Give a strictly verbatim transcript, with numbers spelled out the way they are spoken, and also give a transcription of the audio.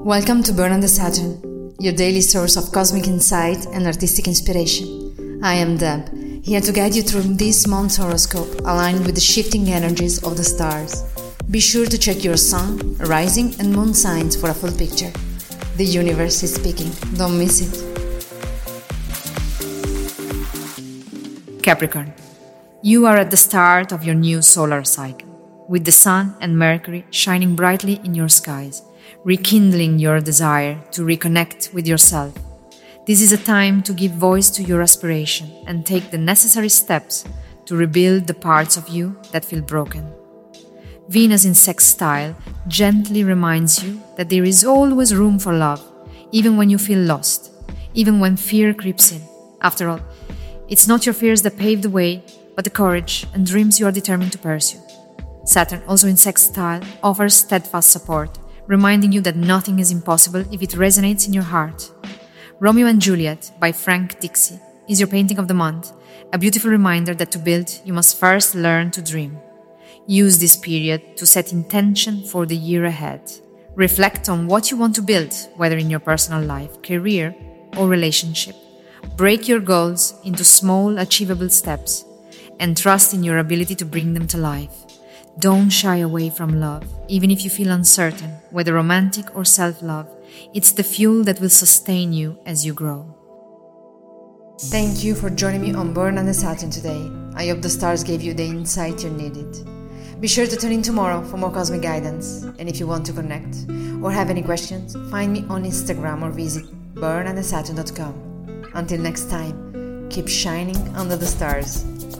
Welcome to Burn on the Saturn, your daily source of cosmic insight and artistic inspiration. I am Deb, here to guide you through this month's horoscope aligned with the shifting energies of the stars. Be sure to check your sun, rising and moon signs for a full picture. The universe is speaking, don't miss it. Capricorn, you are at the start of your new solar cycle, with the Sun and Mercury shining brightly in your skies, rekindling your desire to reconnect with yourself. This is a time to give voice to your aspiration and take the necessary steps to rebuild the parts of you that feel broken. Venus in sextile gently reminds you that there is always room for love, even when you feel lost, even when fear creeps in. After all, it's not your fears that pave the way, but the courage and dreams you are determined to pursue. Saturn, also in sextile, offers steadfast support, reminding you that nothing is impossible if it resonates in your heart. Romeo and Juliet by Frank Dixie is your painting of the month, a beautiful reminder that to build, you must first learn to dream. Use this period to set intention for the year ahead. Reflect on what you want to build, whether in your personal life, career, or relationship. Break your goals into small, achievable steps, and trust in your ability to bring them to life. Don't shy away from love, even if you feel uncertain, whether romantic or self-love. It's the fuel that will sustain you as you grow. Thank you for joining me on Burn on the Saturn today. I hope the stars gave you the insight you needed. Be sure to tune in tomorrow for more cosmic guidance. And if you want to connect or have any questions, find me on Instagram or visit burn on the saturn dot com. Until next time, keep shining under the stars.